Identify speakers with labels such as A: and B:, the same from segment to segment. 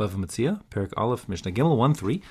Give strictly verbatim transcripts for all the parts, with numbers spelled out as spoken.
A: Bava Metzia, Perik Aleph, Mishnah Gimel one three.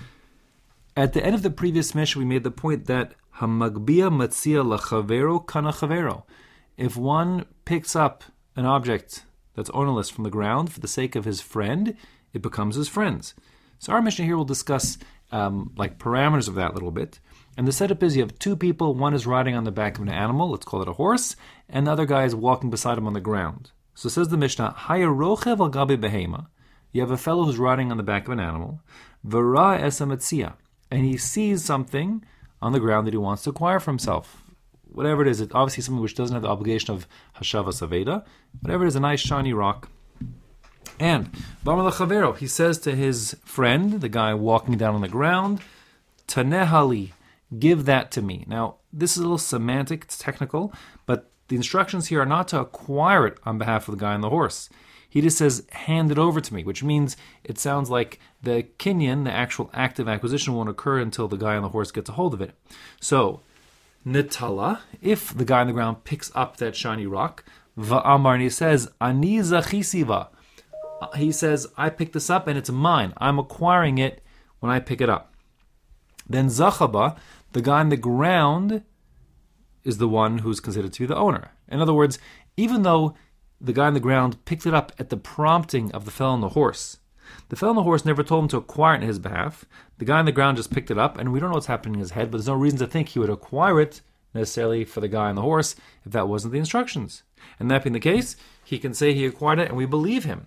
A: At the end of the previous Mishnah, we made the point that Hamagbia Metzia lachavero kana chavero. If one picks up an object that's ownerless from the ground for the sake of his friend, it becomes his friend's. So our Mishnah here will discuss um, like parameters of that a little bit. And the setup is you have two people, one is riding on the back of an animal, let's call it a horse, and the other guy is walking beside him on the ground. So says the Mishnah, Hayarochev al gabi behema. You have a fellow who's riding on the back of an animal, Vara esa metzia, and he sees something on the ground that he wants to acquire for himself. Whatever it is, it's obviously something which doesn't have the obligation of Hashavas Aveda. Whatever it is, a nice shiny rock. And Bamar Chavero, he says to his friend, the guy walking down on the ground, Tanehali, give that to me. Now, this is a little semantic, it's technical, but the instructions here are not to acquire it on behalf of the guy on the horse. He just says, hand it over to me, which means it sounds like the kinyan, the actual active acquisition, won't occur until the guy on the horse gets a hold of it. So, Nitala, if the guy on the ground picks up that shiny rock, Va'amar, and he says, Ani zachisiva. He says, I picked this up and it's mine. I'm acquiring it when I pick it up. Then Zachaba, the guy on the ground, is the one who's considered to be the owner. In other words, even though the guy on the ground picked it up at the prompting of the fellow on the horse, the fellow on the horse never told him to acquire it in his behalf. The guy on the ground just picked it up, and we don't know what's happening in his head, but there's no reason to think he would acquire it necessarily for the guy on the horse if that wasn't the instructions. And that being the case, he can say he acquired it, and we believe him.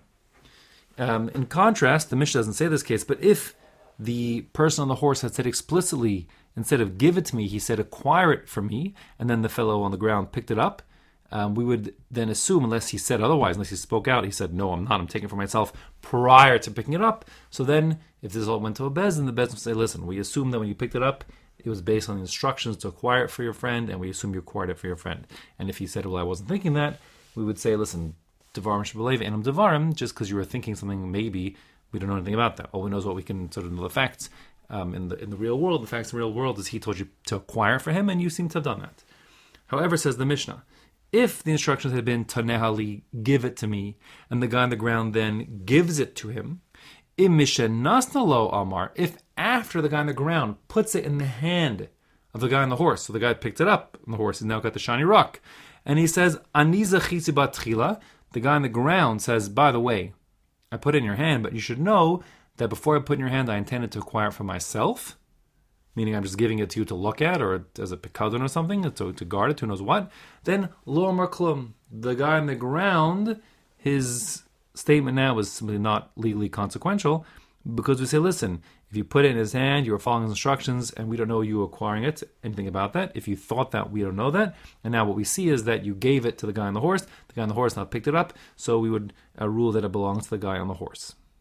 A: Um, in contrast, the Mishnah doesn't say this case, but if the person on the horse had said explicitly, instead of give it to me, he said acquire it for me, and then the fellow on the ground picked it up, um, we would then assume, unless he said otherwise, unless he spoke out, he said, no, I'm not, I'm taking it for myself prior to picking it up. So then, if this all went to a Bezdin, the Bezdin would say, listen, we assume that when you picked it up, it was based on the instructions to acquire it for your friend, and we assume you acquired it for your friend. And if he said, well, I wasn't thinking that, we would say, listen, Devarim Shabalev, Enum Devarim, just because you were thinking something, maybe we don't know anything about that. All we know is what we can sort of know the facts um, in the in the real world. The facts in the real world is he told you to acquire for him, and you seem to have done that. However, says the Mishnah, if the instructions had been Tanehali, give it to me, and the guy on the ground then gives it to him, Imishenasna lo Amar, if after the guy on the ground puts it in the hand of the guy on the horse, so the guy picked it up, and the horse has now got the shiny rock, and he says, Aniza chisibat tchila, the guy on the ground says, by the way, I put it in your hand, but you should know that before I put it in your hand, I intended to acquire it for myself, meaning I'm just giving it to you to look at, or as a pikadon or something, to, to guard it, who knows what. Then, lo marklum, the guy on the ground, his statement now is simply not legally consequential, because we say, listen, if you put it in his hand, you were following his instructions, and we don't know you acquiring it, anything about that. If you thought that, we don't know that. And now what we see is that you gave it to the guy on the horse. The guy on the horse now picked it up, so we would uh, rule that it belongs to the guy on the horse.